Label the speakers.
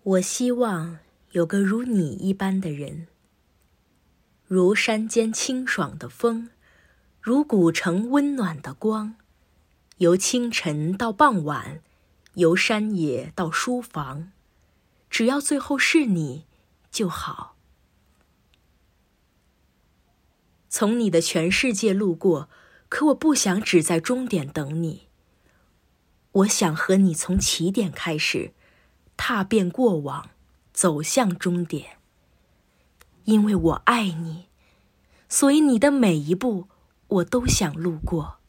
Speaker 1: 我希望有个如你一般的人，如山间清爽的风，如古城温暖的光，由清晨到傍晚，由山野到书房，只要最后是你就好。从你的全世界路过，可我不想只在终点等你。我想和你从起点开始，踏遍过往，走向终点。因为我爱你，所以你的每一步我都想路过。